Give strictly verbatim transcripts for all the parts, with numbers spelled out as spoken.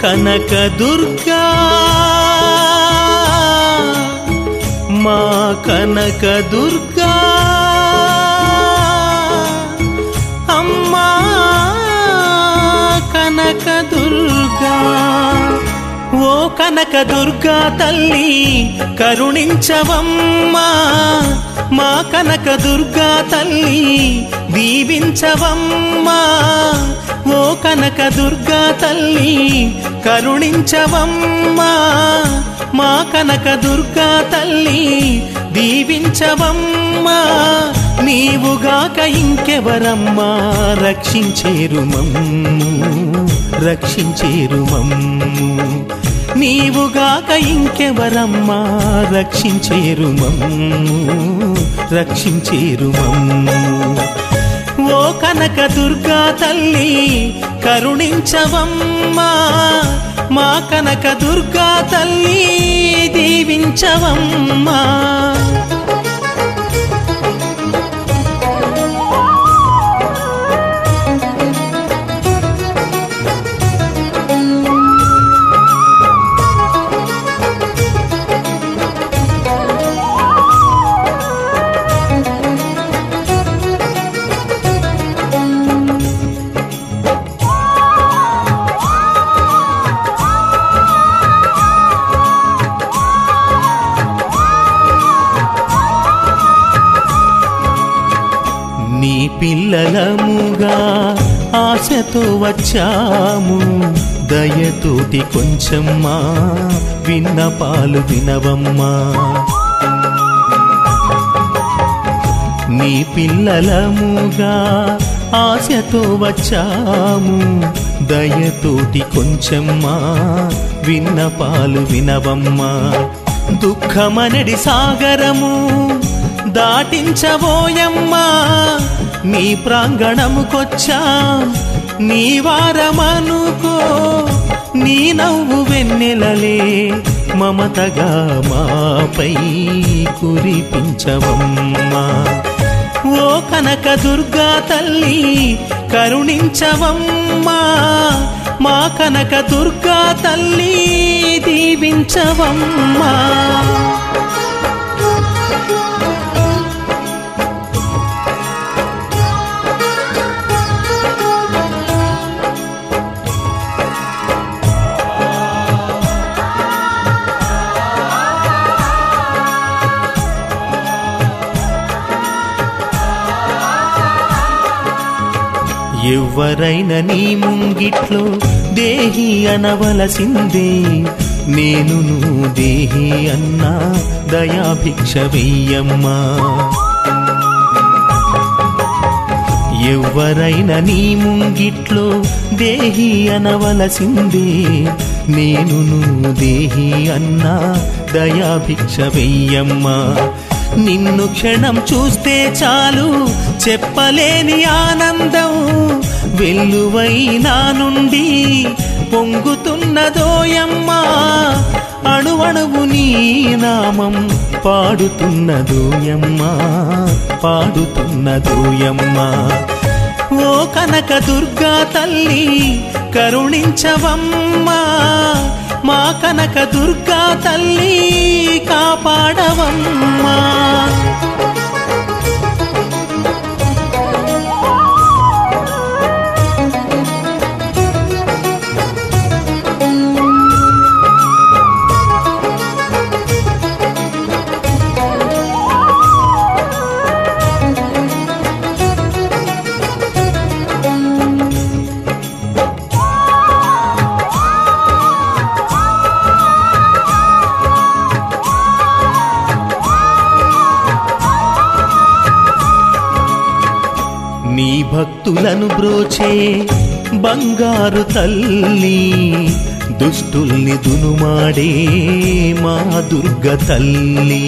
కనకదుర్గా మా కనకదుర్గా అమ్మా కనకదుర్గా ఓ కనకదుర్గా తల్లి కరుణించవమ్మా మా కనకదుర్గా తల్లి దీవించవమ్మా ఓ కనకదుర్గా తల్లి కరుణించవమ్మా మా కనకదుర్గా తల్లి దీవించవమ్మా నీవుగాక ఇంకెవరమ్మా రక్షించేరు మమ్ము రక్షించేరు మమ్ము నీవుగాక ఇంకెవరమ్మా రక్షించేరు మమ్ము రక్షించేరు మమ్ము ఓ కనకదుర్గా తల్లి కరుణించవమ్మా మా కనకదుర్గా తల్లి దీవించవమ్మా నీ పిల్లలముగా ఆశతో వచ్చాము దయతోటి కొంచెం మా విన్నపాలు వినవమ్మా నీ పిల్లలముగా ఆశతో వచ్చాము దయతోటి కొంచెం మా విన్నపాలు వినవమ్మా దుఃఖమనడి సాగరము దాటించబోయమ్మా నీ ప్రాంగణముకొచ్చా నీ వారమనుకో నీ నవ్వు వెన్నెలలే మమతగా మాపై కురిపించవమ్మా ఓ కనకదుర్గా తల్లి కరుణించవమ్మా మా కనకదుర్గా తల్లి దీవించవమ్మా ఎవ్వరైనా నీ ముంగిట్లో దేహి అనవలసిందే నేను నువ్వు దేహి అన్నా దయాభిక్ష వెయ్యమ్మా ఎవ్వరైనా నీ ముంగిట్లో దేహి అనవలసిందే నేను నువ్వు దేహి అన్నా దయాభిక్ష వెయ్యమ్మా నిన్ను క్షణం చూస్తే చాలు చెప్పలేని ఆనందం వెల్లువై నా నుండి పొంగుతున్నదోయమ్మా అణువణువు నీ నామం పాడుతున్నదోయమ్మా పాడుతున్నదోయమ్మా ఓ కనకదుర్గా తల్లి కరుణించవమ్మా మా కనకదుర్గా తల్లి కాపాడవమ్మా నీ భక్తులను బ్రోచే బంగారు తల్లి దుష్టుల్ని దునుమాడే మా దుర్గ తల్లి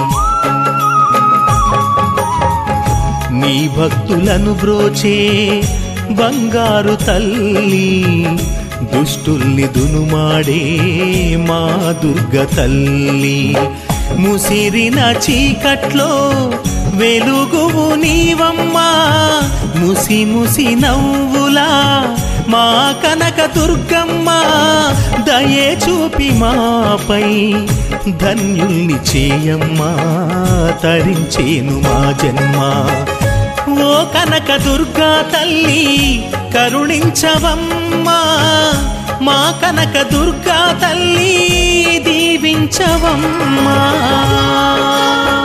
నీ భక్తులను బ్రోచే బంగారు తల్లి దుష్టుల్ని దునుమాడే మా దుర్గ తల్లి ముసిరిన చీకట్లో వెలుగువు నీవమ్మా ముసి ముసి నవ్వులా మా కనక దుర్గమ్మ దయే చూపి మాపై ధన్యుల్ని చేయమ్మా తరించేను మా జన్మ ఓ కనక దుర్గా తల్లి కరుణించవమ్మా మా కనక దుర్గా తల్లి దీవించవమ్మా